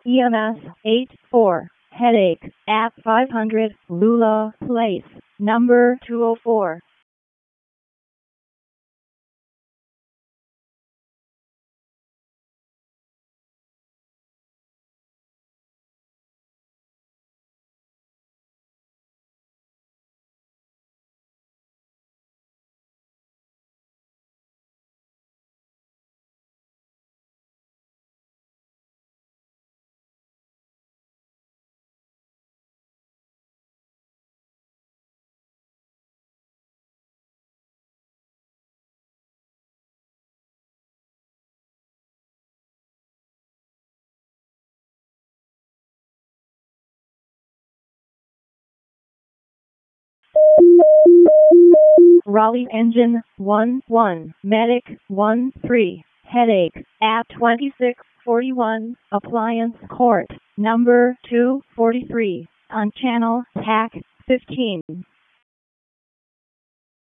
EMS 84, headache, at 500 Lula Place, number 204. Raleigh Engine 1-1, Medic 1-3, headache, at 2641, Appliance Court, number 243, on channel TAC 15.